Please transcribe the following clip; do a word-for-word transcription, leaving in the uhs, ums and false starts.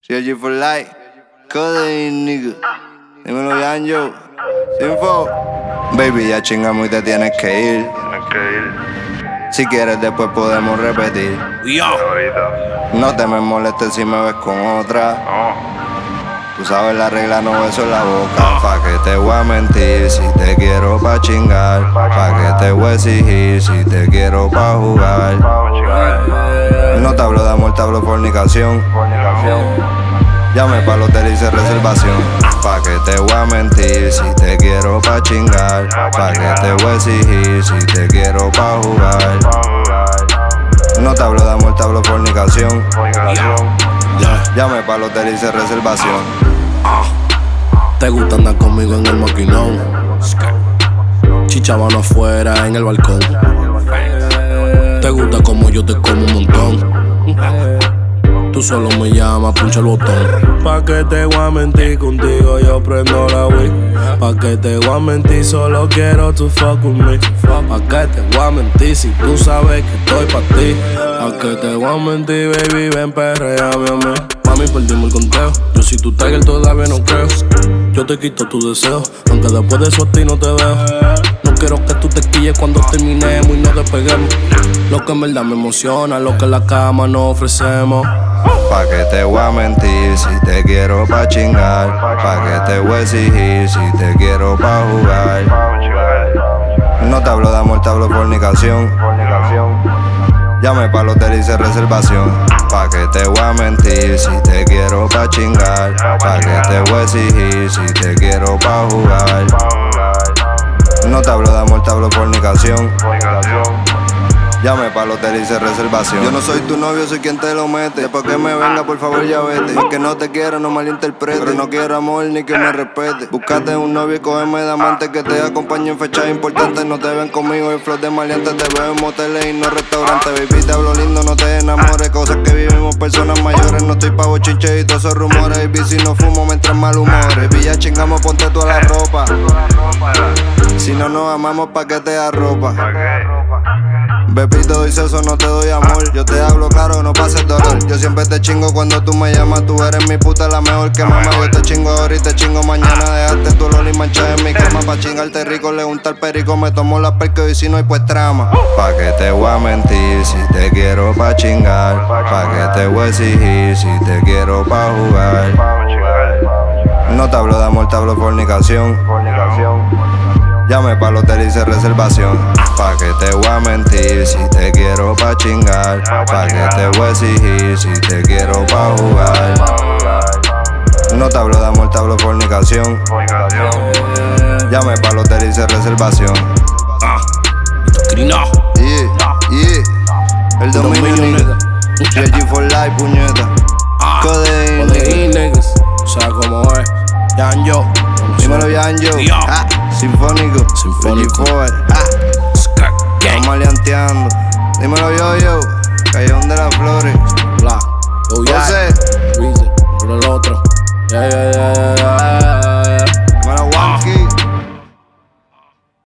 C L G for life, codeine nigga. Dímelo, Yanjo. Sinfo. Baby, ya chingamos y te tienes que ir. Si quieres después podemos repetir. No te me molestes si me ves con otra. Tú sabes la regla, no beso en la boca. Pa' que te voy a mentir si te quiero pa' chingar. Pa' que te voy a exigir si te quiero pa' jugar. No te hablo de amor, te hablo de fornicación. Llame pa'l hotel y hice reservación. Pa' que te voy a mentir si te quiero pa' chingar. Pa' que te voy a exigir si te quiero pa' jugar. No te hablo de amor, te hablo de fornicación. Llame pa'l hotel y hice reservación. Te gusta andar conmigo en el maquinón. Chichabano afuera en el balcón. Te gusta como yo te como un montón. Tú solo me llamas, puncha el botón. Pa' que te voy a mentir, contigo yo prendo la Wii. Pa' que te voy a mentir, solo quiero tu fuck with me. Pa' que te voy a mentir, si tú sabes que estoy pa' ti. Pa' que te voy a mentir, baby, ven perreame a mí. Mami, perdimos el conteo. Yo si tú Tiger todavía no creo. Yo te quito tu deseo, aunque después de eso a ti no te veo. No quiero que tú te quilles cuando terminemos y nos despeguemos. Lo que en verdad me emociona, lo que en la cama nos ofrecemos. Pa' que te voy a mentir si te quiero pa' chingar. Pa' que te voy a exigir si te quiero pa' jugar. No te hablo de amor, te hablo de fornicación. Llame pa'l hotel y hice reservación. Pa' que te voy a mentir si te quiero pa' chingar. Pa' que te voy a exigir si te quiero pa' jugar. No te hablo de amor, te hablo de fornicación. Llame pa'l hotel y hice reservación. Yo no soy tu novio, soy quien te lo mete. Después que me venga, por favor ya vete. Que no te quiero, no malinterprete. Pero no quiero amor ni que me respete. Búscate un novio y cógeme de amante que te acompañe en fechas importantes. No te ven conmigo en flor de maleantes. Te veo en moteles y no restaurantes. Baby, te hablo lindo, no te enamores. Cosas que vivimos personas mayores. No estoy pa' bochinche y todos esos rumores. Baby, si no fumo me entran mal humores. Baby, ya chingamos, ponte toda la ropa. Si no nos amamos, pa' que te arropa. Baby, te doy seso, no te doy amor. Yo te hablo claro, no pases dolor. Yo siempre te chingo cuando tú me llamas. Tú eres mi puta, la mejor que mamá. Yo te chingo ahora y te chingo mañana. Dejaste tu olor y manchas en mi cama. Pa' chingarte rico, le unta el perico. Me tomo la perca y si no hay pues trama. Pa' que te voy a mentir si te quiero pa' chingar. Pa' que te voy a exigir si te quiero pa' jugar. No te hablo de amor, te hablo de fornicación. Llame pa'l hotel y hice reservación. Pa' que te voy a mentir si te quiero pa' chingar. Pa' que te voy a exigir si te quiero pa' jugar. No te hablo de amor, te hablo de fornicación. Llame pa'l hotel y hice reservación. Ah, Crina. Yeah, yeah. El dominio, nigga. C L G for life, puñeta. Ah, Codeine, Codeine, niggas. O sea, como es. Yanjo. Dímelo, Yanjo. Ah, sinfónico. Sinfónico. C L G for. Ah, estamos maleanteando. Dímelo, yo, yo. Callejón de las Flores. Bla. Yo, ya. José. Reason. Por el otro. Yeah, yeah, yeah, yeah, yeah.